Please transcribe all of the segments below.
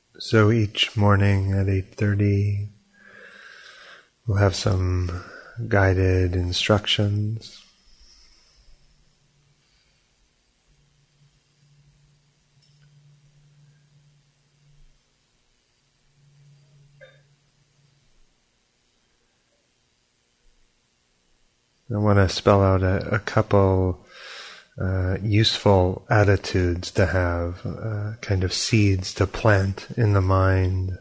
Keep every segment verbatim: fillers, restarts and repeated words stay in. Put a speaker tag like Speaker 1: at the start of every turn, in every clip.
Speaker 1: So each morning at eight thirty, we'll have some guided instructions. I want to spell out a, a couple uh, useful attitudes to have, uh, kind of seeds to plant in the mind.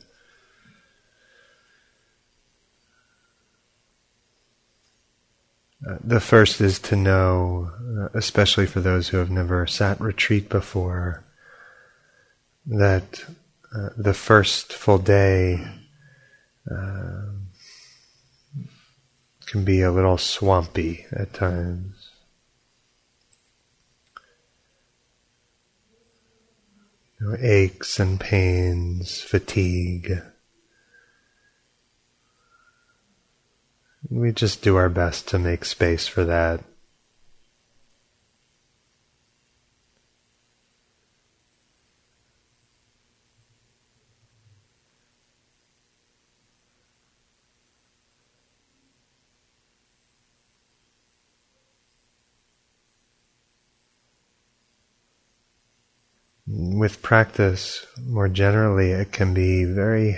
Speaker 1: Uh, the first is to know, uh, especially for those who have never sat retreat before, that uh, the first full day uh, can be a little swampy at times. You know, aches and pains, fatigue. We just do our best to make space for that. With practice, more generally, it can be very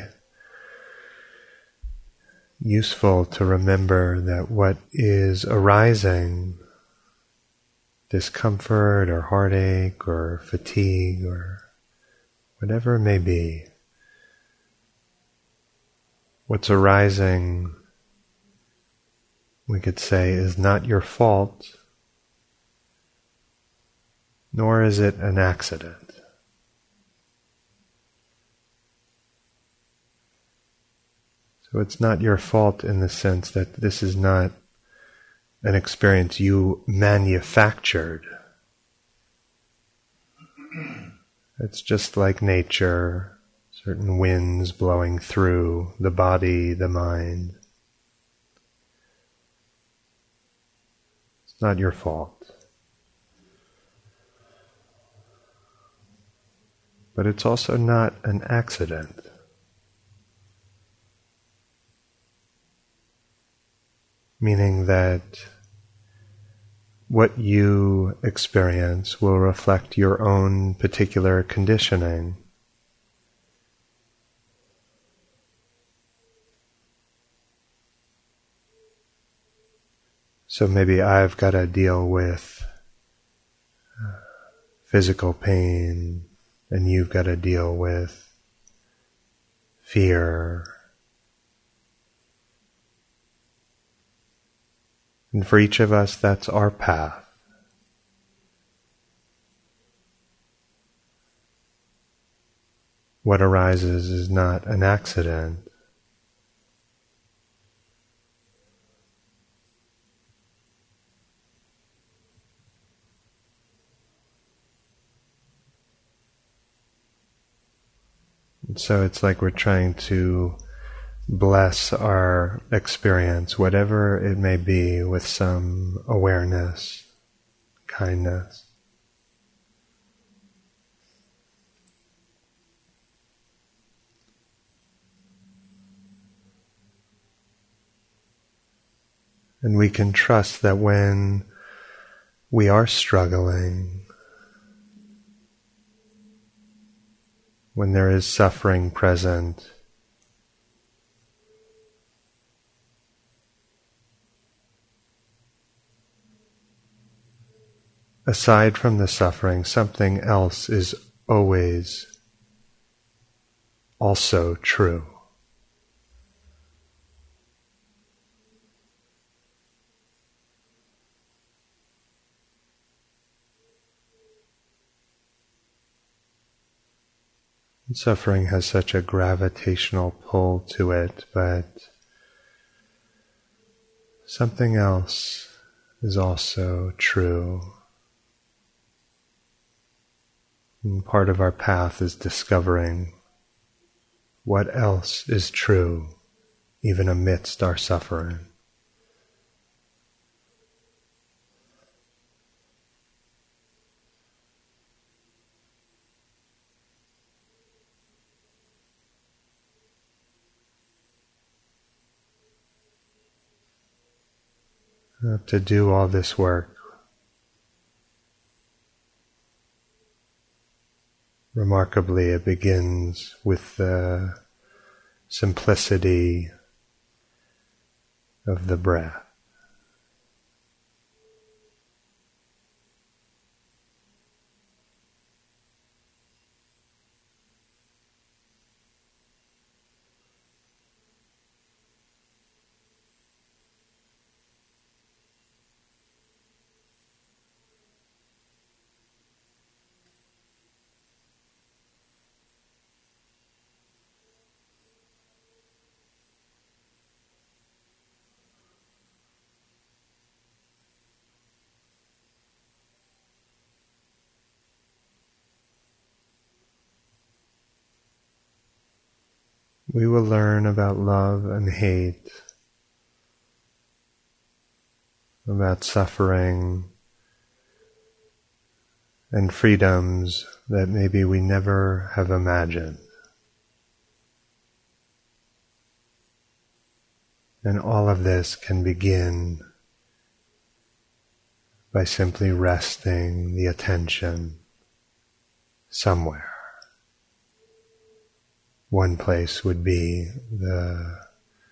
Speaker 1: useful to remember that what is arising, discomfort or heartache or fatigue or whatever it may be, what's arising, we could say, is not your fault, nor is it an accident. So it's not your fault in the sense that this is not an experience you manufactured. It's just like nature, certain winds blowing through the body, the mind. It's not your fault. But it's also not an accident. Meaning that what you experience will reflect your own particular conditioning. So maybe I've got to deal with physical pain, and you've got to deal with fear. And for each of us, that's our path. What arises is not an accident. And so it's like we're trying to bless our experience, whatever it may be, with some awareness, kindness. And we can trust that when we are struggling, when there is suffering present, aside from the suffering, something else is always also true. Suffering has such a gravitational pull to it, but something else is also true. And part of our path is discovering what else is true, even amidst our suffering. uh, to do all this work. Remarkably, it begins with the simplicity of the breath. We will learn about love and hate, about suffering and freedoms that maybe we never have imagined. And all of this can begin by simply resting the attention somewhere. One place would be the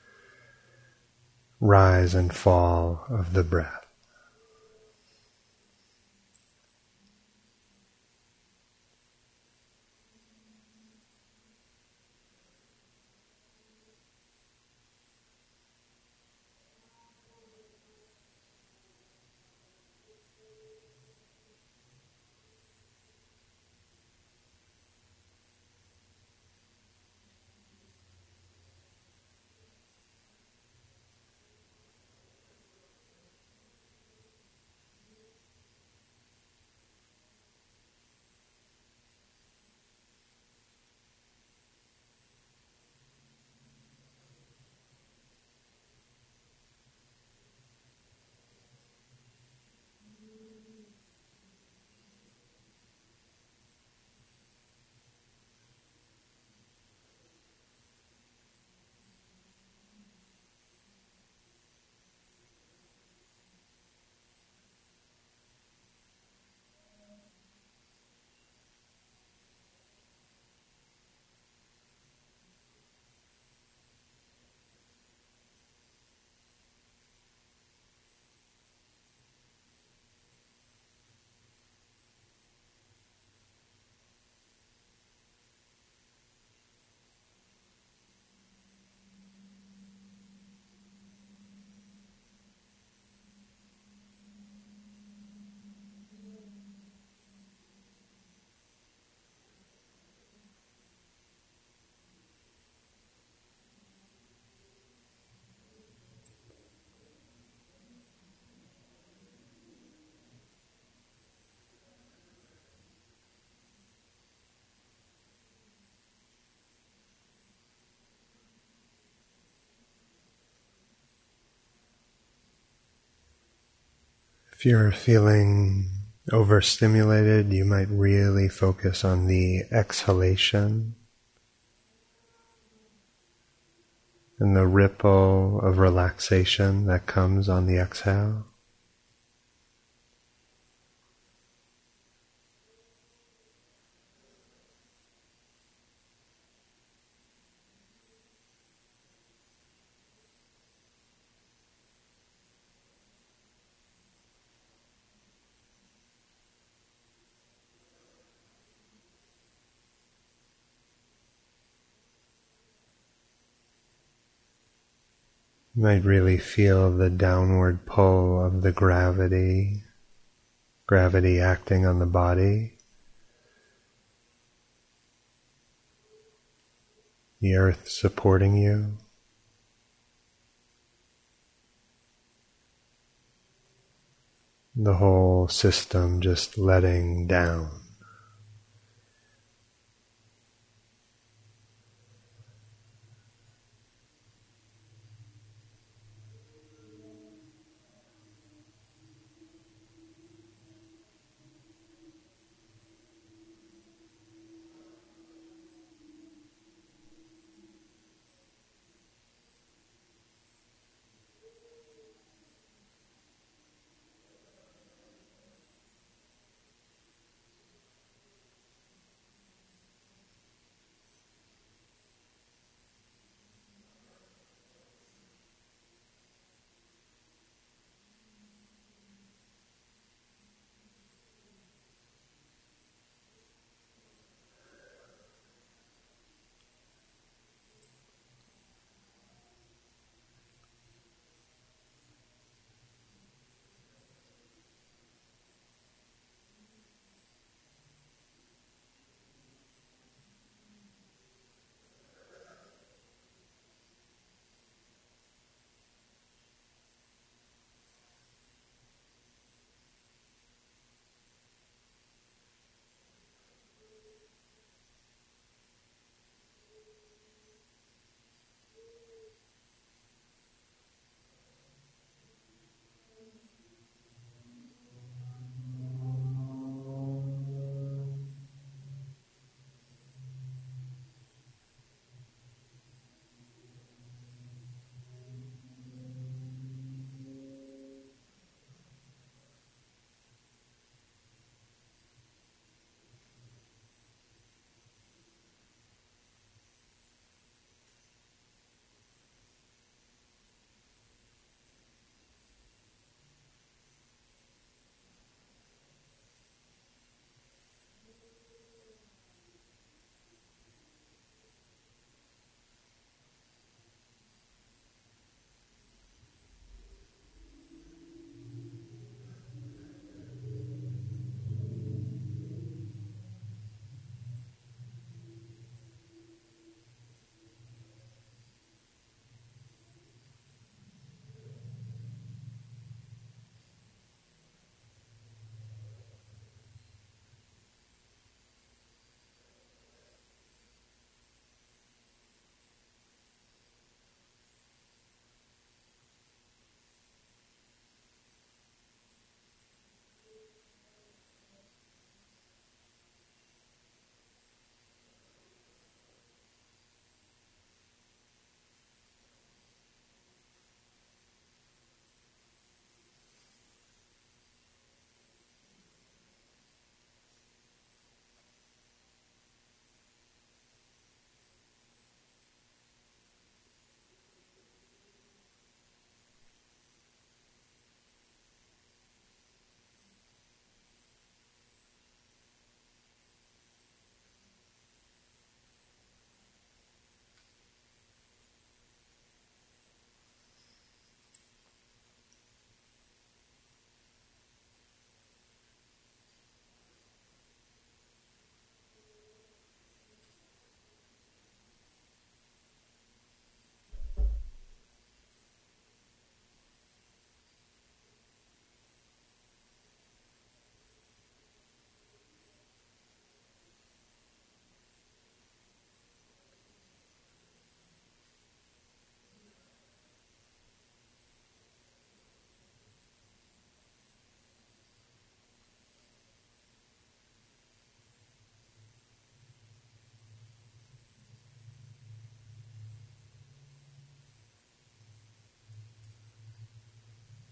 Speaker 1: rise and fall of the breath. If you're feeling overstimulated, you might really focus on the exhalation and the ripple of relaxation that comes on the exhale. You might really feel the downward pull of the gravity, gravity acting on the body, the earth supporting you. The whole system just letting down.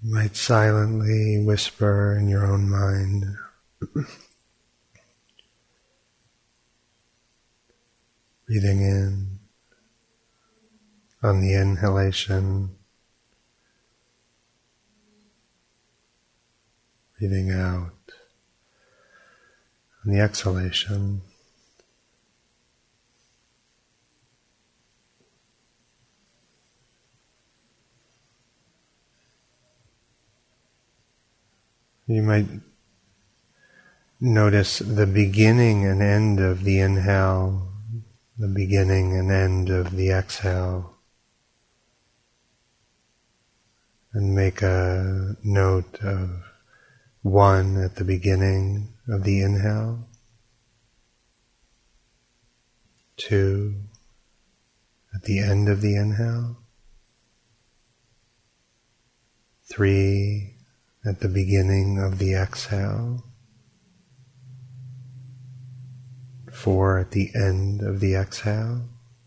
Speaker 1: You might silently whisper in your own mind, breathing in on the inhalation, breathing out on the exhalation. You might notice the beginning and end of the inhale, the beginning and end of the exhale, and make a note of one at the beginning of the inhale, two at the end of the inhale, three at the beginning of the exhale, four at the end of the exhale,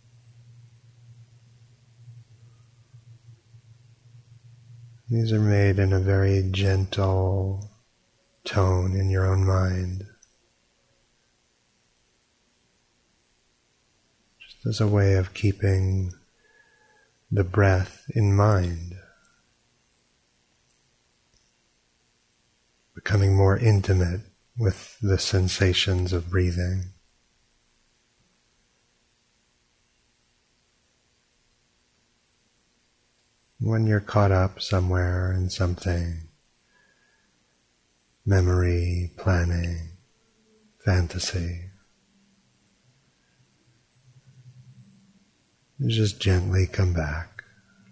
Speaker 1: these are made in a very gentle tone in your own mind, just as a way of keeping the breath in mind, becoming more intimate with the sensations of breathing. When you're caught up somewhere in something, memory, planning, fantasy, you just gently come back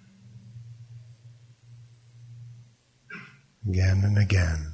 Speaker 1: again and again.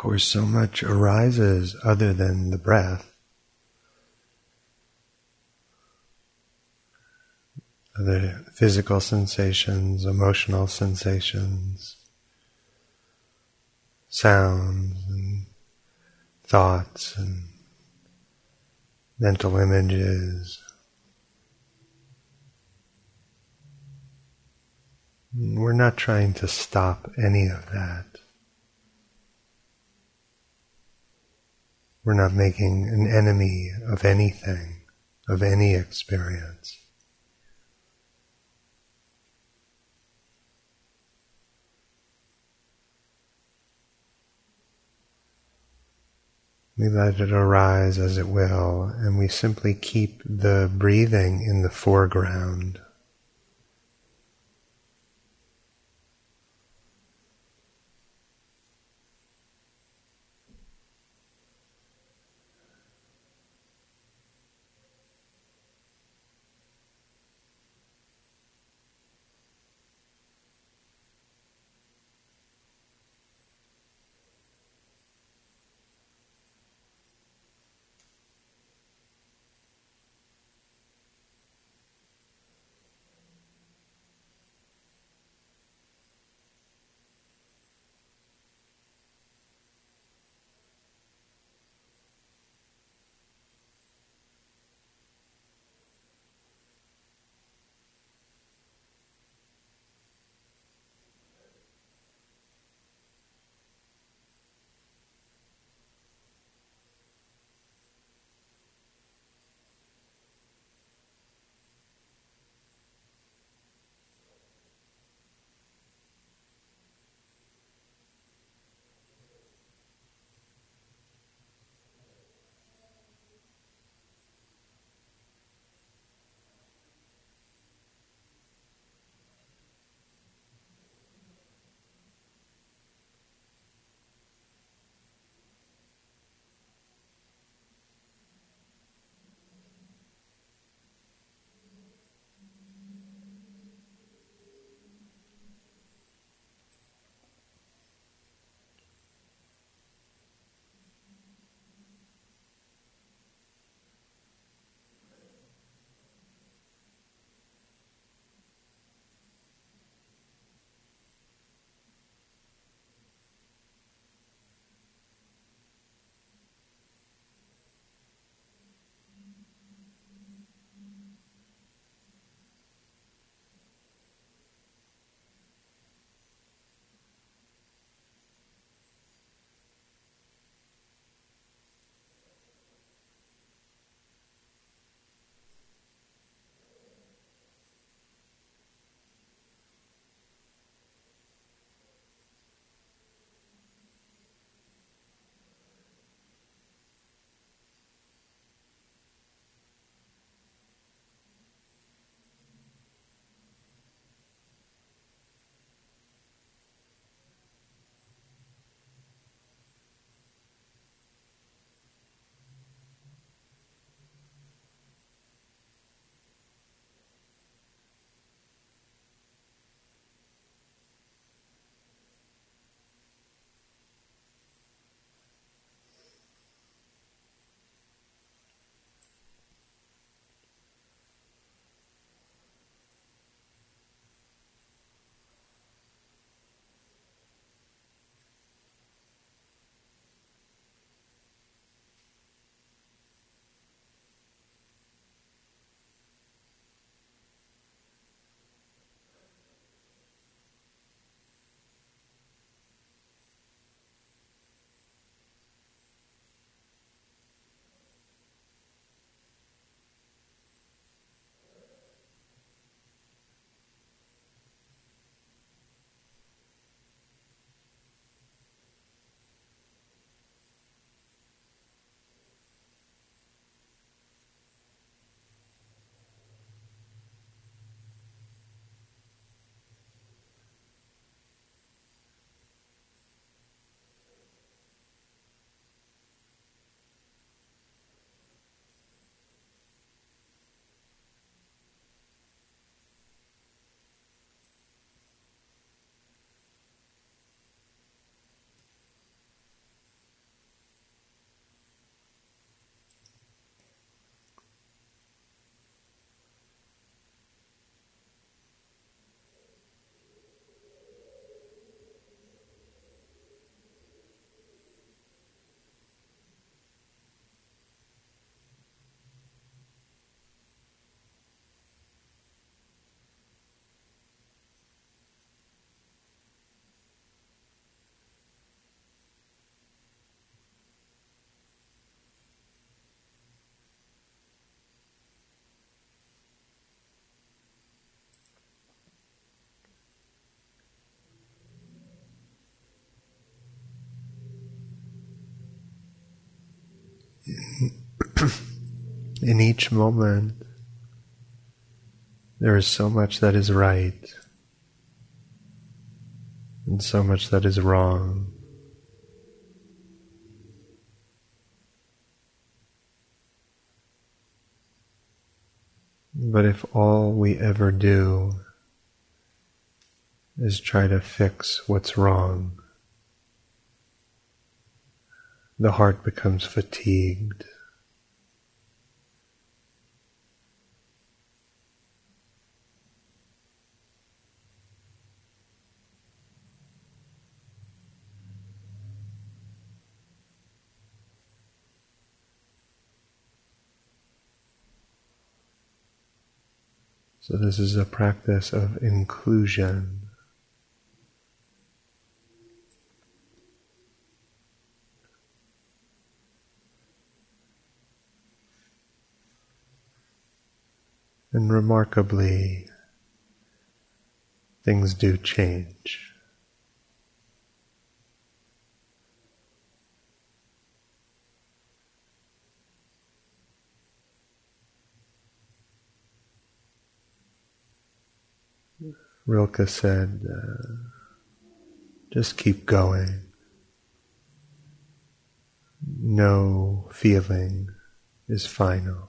Speaker 1: course, so much arises other than the breath. Other physical sensations, emotional sensations, sounds and thoughts and mental images. We're not trying to stop any of that. We're not making an enemy of anything, of any experience. We let it arise as it will, and we simply keep the breathing in the foreground. in each moment, there is so much that is right and so much that is wrong. But if all we ever do is try to fix what's wrong, the heart becomes fatigued. So this is a practice of inclusion. And remarkably, things do change. Rilke said, uh, just keep going. No feeling is final.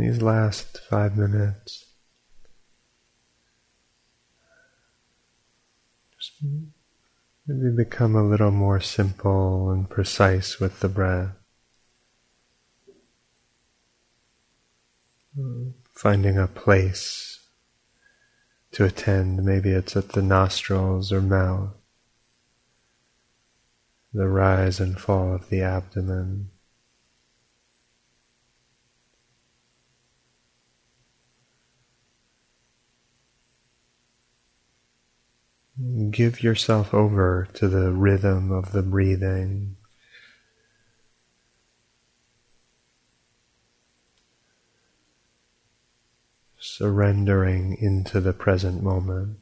Speaker 1: these last five minutes, just maybe become a little more simple and precise with the breath. Finding a place to attend, maybe it's at the nostrils or mouth, the rise and fall of the abdomen. Give yourself over to the rhythm of the breathing. Surrendering into the present moment.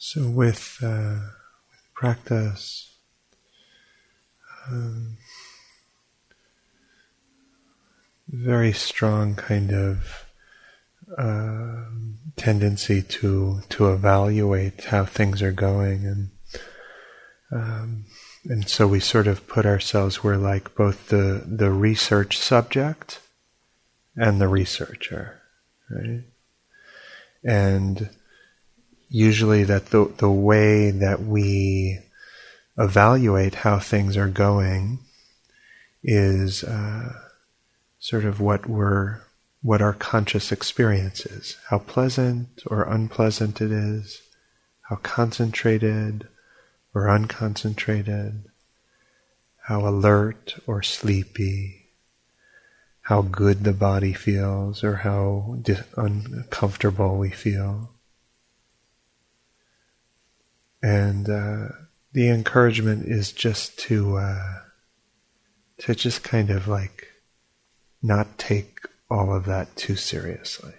Speaker 1: So with, uh, with practice, um, very strong kind of uh, tendency to to evaluate how things are going, and um, and so we sort of put ourselves, we're like both the the research subject and the researcher, right? And usually that the the way that we evaluate how things are going is uh, sort of what we're what our conscious experience is, how pleasant or unpleasant it is, how concentrated or unconcentrated, how alert or sleepy, how good the body feels or how dis- uncomfortable we feel. And uh, the encouragement is just to uh, to just kind of like not take all of that too seriously.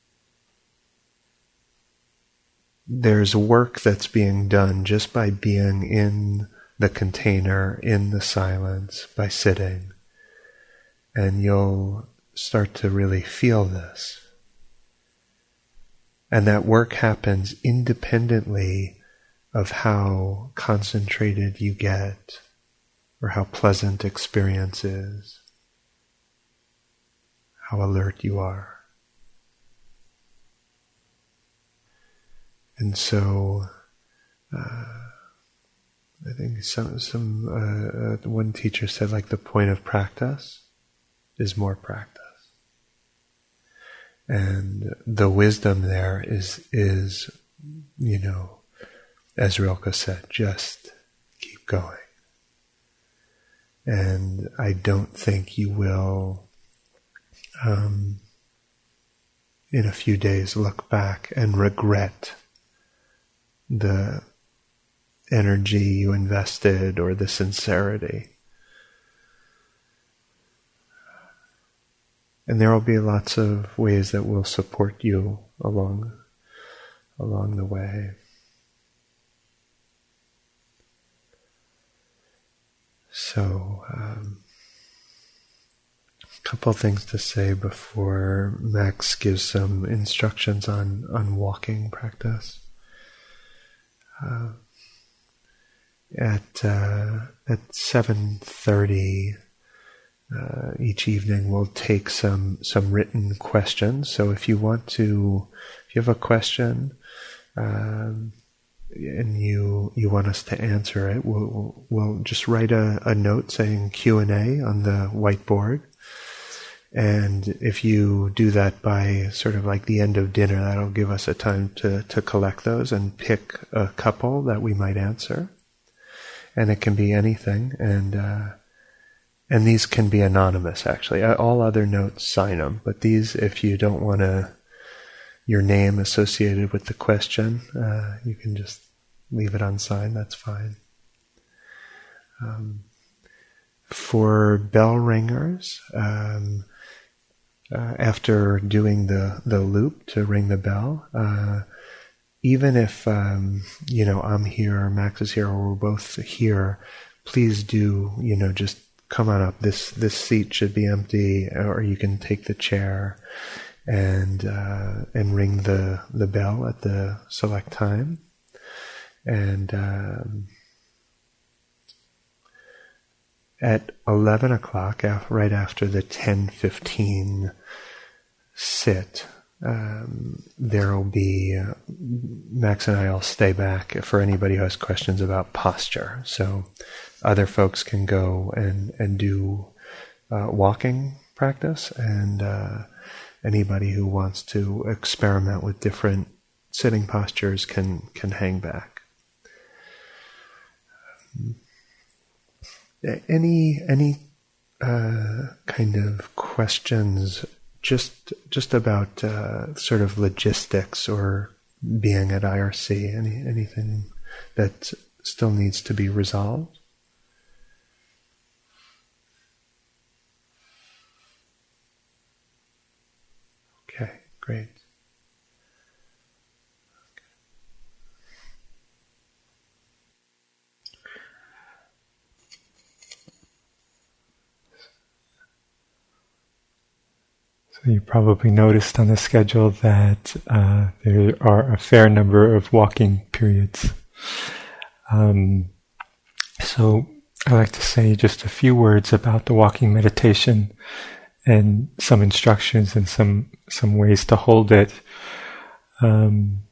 Speaker 1: There's work that's being done just by being in the container, in the silence, by sitting, and you'll start to really feel this. And that work happens independently of how concentrated you get or how pleasant experience is, how alert you are. And so, uh, I think some some uh, uh, one teacher said, like, the point of practice is more practice, and the wisdom there is is you know, as Rilke said, just keep going. And I don't think you will, um, in a few days, look back and regret the energy you invested or the sincerity. And there will be lots of ways that will support you along along the way. So, um, a couple things to say before Max gives some instructions on, on walking practice. Uh, at uh, at seven thirty uh, each evening, we'll take some some written questions. So if you want to, if you have a question, um, and you you want us to answer it, we'll we'll just write a, a note saying Q and A on the whiteboard. And if you do that by sort of like the end of dinner, that'll give us a time to, to collect those and pick a couple that we might answer. And it can be anything, and uh, and these can be anonymous, actually. All other notes, sign them, but these, if you don't want to your name associated with the question, uh, you can just leave it unsigned, that's fine. Um, for bell ringers, um, uh, after doing the, the loop to ring the bell, uh, even if um, you know I'm here or Max is here or we're both here, please do, you know, just come on up. This this seat should be empty, or you can take the chair and uh, and ring the, the bell at the select time. And um, at eleven o'clock, right after the ten fifteen sit, um, there will be, uh, Max and I will stay back for anybody who has questions about posture. So other folks can go and, and do uh, walking practice, and uh, anybody who wants to experiment with different sitting postures can, can hang back. Um, any any uh, kind of questions just just about uh, sort of logistics or being at I R C? Any anything that still needs to be resolved? Okay, great.
Speaker 2: So you probably noticed on the schedule that uh, there are a fair number of walking periods. Um, so I like to say just a few words about the walking meditation and some instructions and some some ways to hold it. Um,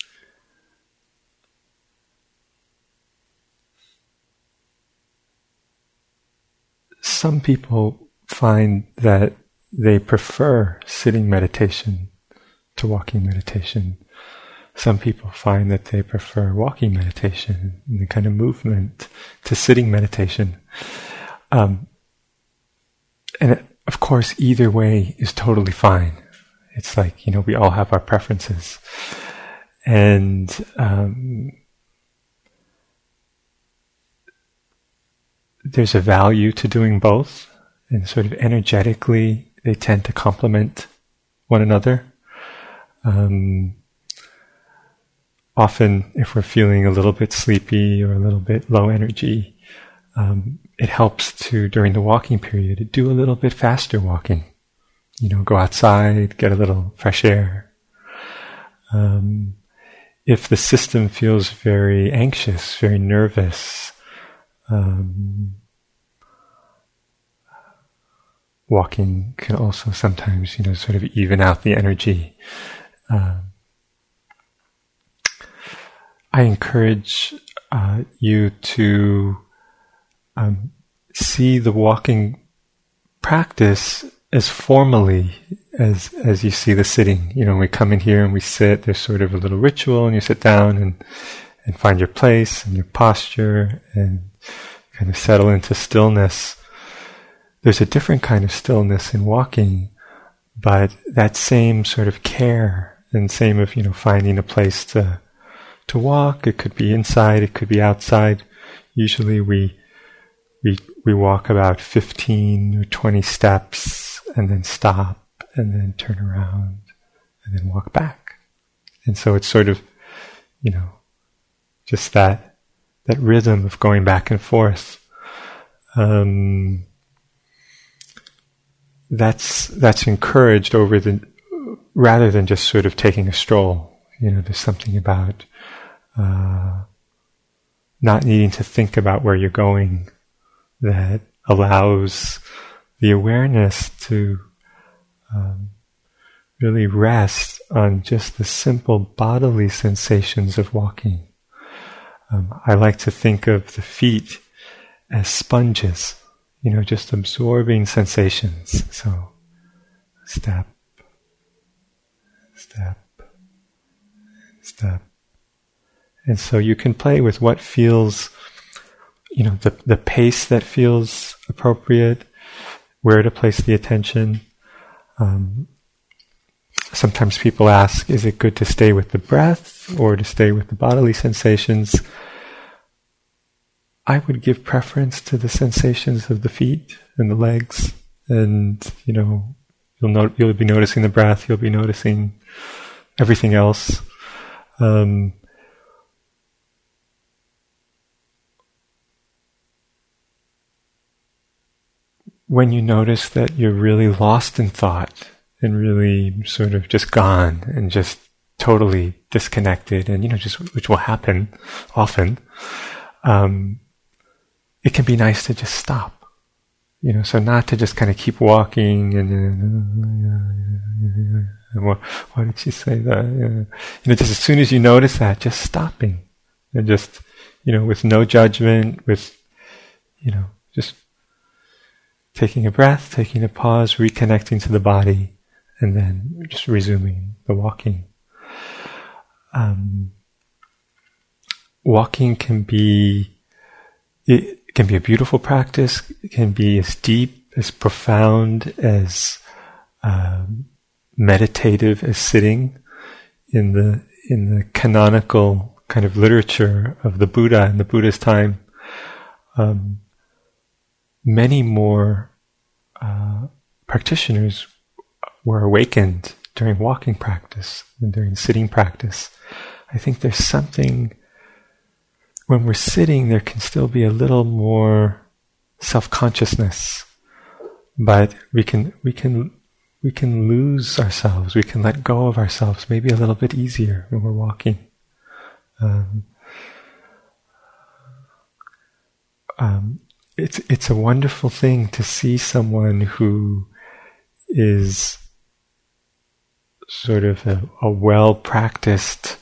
Speaker 2: some people find that they prefer sitting meditation to walking meditation. Some people find that they prefer walking meditation and the kind of movement to sitting meditation. Um, and it, of course, either way is totally fine. It's like, you know, we all have our preferences. And um, there's a value to doing both. And sort of energetically, they tend to complement one another. Um, often, if we're feeling a little bit sleepy or a little bit low energy, um, it helps to, during the walking period, do a little bit faster walking. You know, go outside, get a little fresh air. Um, if the system feels very anxious, very nervous, um, walking can also sometimes, you know, sort of even out the energy. Um, I encourage uh, you to um, see the walking practice as formally as as you see the sitting. You know, we come in here and we sit, there's sort of a little ritual, and you sit down and, and find your place and your posture and kind of settle into stillness. There's a different kind of stillness in walking, but that same sort of care and same of, you know, finding a place to to walk. It could be inside, it could be outside. Usually we we we walk about fifteen or twenty steps and then stop and then turn around and then walk back. And so it's sort of, you know, just that that rhythm of going back and forth. Um, that's that's encouraged over the rather than just sort of taking a stroll. You know, there's something about uh, not needing to think about where you're going that allows the awareness to um, really rest on just the simple bodily sensations of walking. Um, I like to think of the feet as sponges, you know, just absorbing sensations. So, step, step, step. And so you can play with what feels, you know, the, the pace that feels appropriate, where to place the attention. Um, sometimes people ask, is it good to stay with the breath or to stay with the bodily sensations? I would give preference to the sensations of the feet and the legs, and, you know, you'll not, you'll be noticing the breath, you'll be noticing everything else. Um, when you notice that you're really lost in thought and really sort of just gone and just totally disconnected, and, you know, just which will happen often, um, it can be nice to just stop. You know, so not to just kind of keep walking and, and what, why did she say that? You know, just as soon as you notice that, just stopping and just, you know, with no judgment, with, you know, just taking a breath, taking a pause, reconnecting to the body, and then just resuming the walking. Um, walking can be, it can be a beautiful practice. It can be as deep, as profound, as um, meditative as sitting. In the in the canonical kind of literature of the Buddha in the Buddha's time, um, many more uh, practitioners were awakened during walking practice and during sitting practice. I think there's something, when we're sitting, there can still be a little more self-consciousness, but we can we can we can lose ourselves, we can let go of ourselves maybe a little bit easier when we're walking. Um, um, it's it's a wonderful thing to see someone who is sort of a, a well-practiced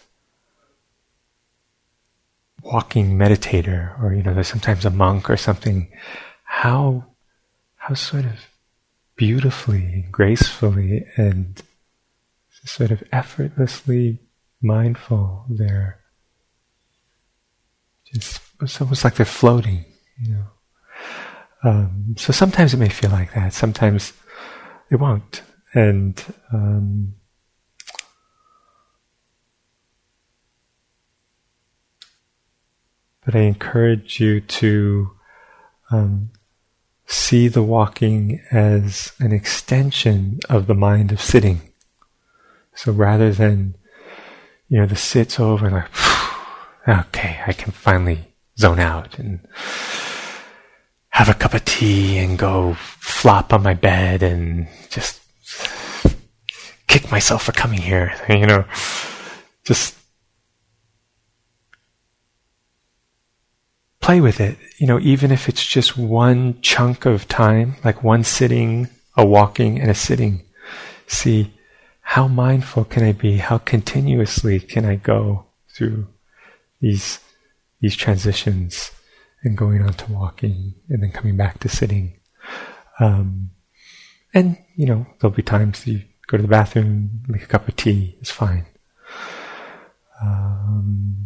Speaker 2: walking meditator, or you know, there's sometimes a monk or something. How how sort of beautifully, gracefully, and sort of effortlessly mindful they're just, it's almost like they're floating, you know. Um, so sometimes it may feel like that, sometimes it won't. And um, but I encourage you to um, see the walking as an extension of the mind of sitting. So rather than, you know, the sit's over and like, okay, I can finally zone out and have a cup of tea and go flop on my bed and just kick myself for coming here, you know, just play with it, you know, even if it's just one chunk of time, like one sitting, a walking, and a sitting. See, how mindful can I be? How continuously can I go through these these transitions and going on to walking and then coming back to sitting? Um, and, you know, there'll be times you go to the bathroom, make a cup of tea, it's fine. Um,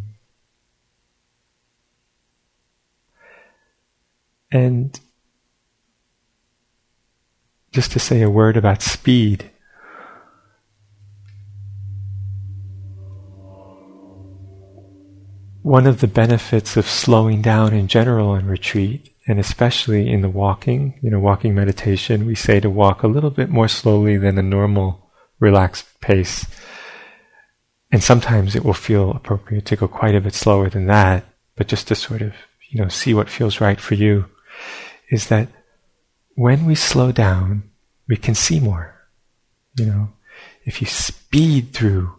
Speaker 2: and just to say a word about speed. One of the benefits of slowing down in general in retreat, and especially in the walking, you know, walking meditation, we say to walk a little bit more slowly than a normal relaxed pace. And sometimes it will feel appropriate to go quite a bit slower than that, but just to sort of, you know, see what feels right for you, is that when we slow down, we can see more. You know, if you speed through,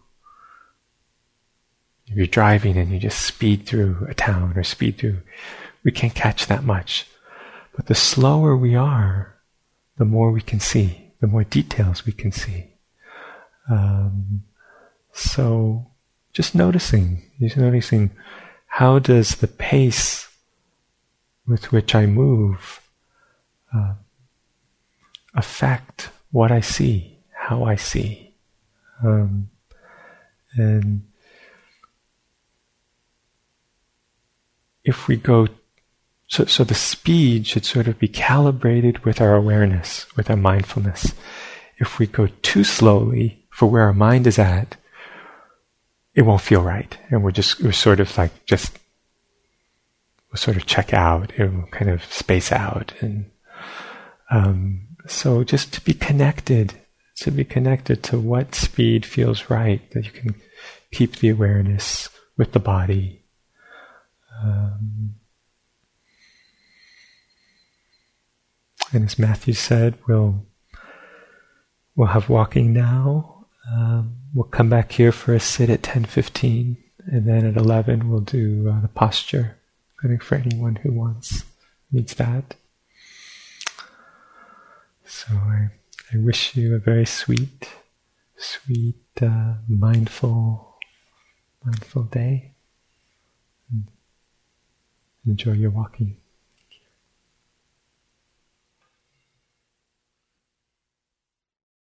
Speaker 2: if you're driving and you just speed through a town or speed through, we can't catch that much. But the slower we are, the more we can see, the more details we can see. Um, so just noticing, just noticing how does the pace with which I move uh, affect what I see, how I see. Um, and if we go, so, so the speed should sort of be calibrated with our awareness, with our mindfulness. If we go too slowly for where our mind is at, it won't feel right. And we're just, we're sort of like just, we'll sort of check out, it will kind of space out. And um, so just to be connected, to be connected to what speed feels right, that you can keep the awareness with the body. Um, and as Matthew said, we'll we'll have walking now. Um, we'll come back here for a sit at ten fifteen, and then at eleven we'll do uh, the posture. I think for anyone who wants needs that. So I, I wish you a very sweet, sweet, uh, mindful, mindful day. Enjoy your walking.